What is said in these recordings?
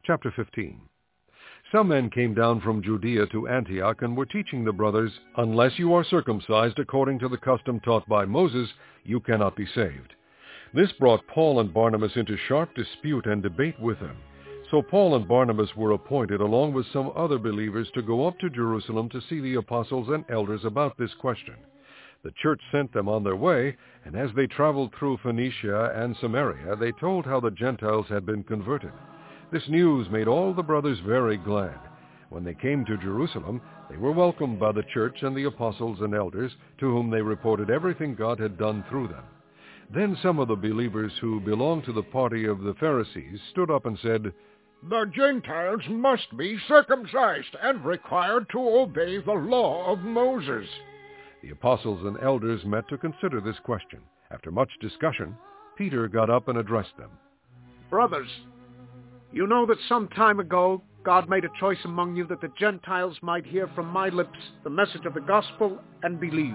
Chapter 15. Some men came down from Judea to Antioch and were teaching the brothers, "Unless you are circumcised according to the custom taught by Moses, you cannot be saved." This brought Paul and Barnabas into sharp dispute and debate with them. So Paul and Barnabas were appointed, along with some other believers, to go up to Jerusalem to see the apostles and elders about this question. The church sent them on their way, and as they traveled through Phoenicia and Samaria, they told how the Gentiles had been converted. This news made all the brothers very glad. When they came to Jerusalem, they were welcomed by the church and the apostles and elders, to whom they reported everything God had done through them. Then some of the believers who belonged to the party of the Pharisees stood up and said, "The Gentiles must be circumcised and required to obey the law of Moses." The apostles and elders met to consider this question. After much discussion, Peter got up and addressed them. "Brothers, you know that some time ago God made a choice among you that the Gentiles might hear from my lips the message of the gospel and believe.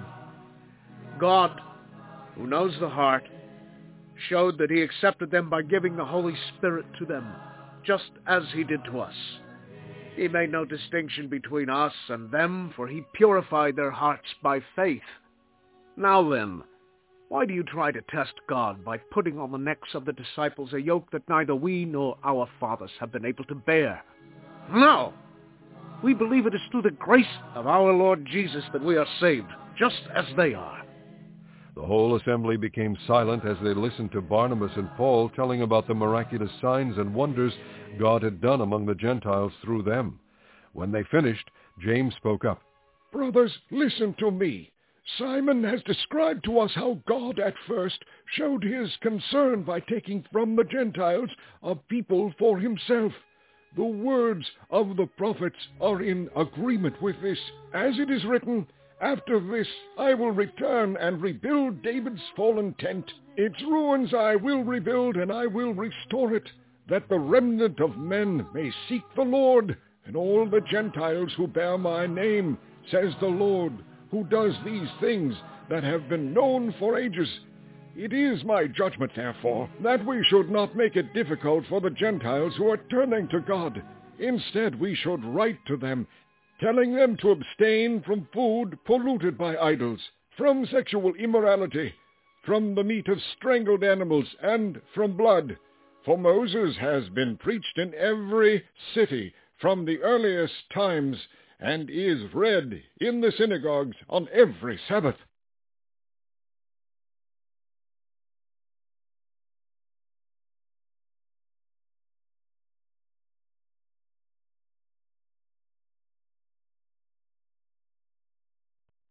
God, who knows the heart, showed that he accepted them by giving the Holy Spirit to them, just as he did to us. He made no distinction between us and them, for he purified their hearts by faith. Now then, why do you try to test God by putting on the necks of the disciples a yoke that neither we nor our fathers have been able to bear? No! We believe it is through the grace of our Lord Jesus that we are saved, just as they are." The whole assembly became silent as they listened to Barnabas and Paul telling about the miraculous signs and wonders God had done among the Gentiles through them. When they finished, James spoke up. "Brothers, listen to me. Simon has described to us how God at first showed his concern by taking from the Gentiles a people for himself. The words of the prophets are in agreement with this. As it is written, 'After this I will return and rebuild David's fallen tent. Its ruins I will rebuild, and I will restore it, that the remnant of men may seek the Lord, and all the Gentiles who bear my name, says the Lord, who does these things that have been known for ages.' It is my judgment, therefore, that we should not make it difficult for the Gentiles who are turning to God. Instead, we should write to them, telling them to abstain from food polluted by idols, from sexual immorality, from the meat of strangled animals, and from blood. For Moses has been preached in every city from the earliest times, and is read in the synagogues on every Sabbath."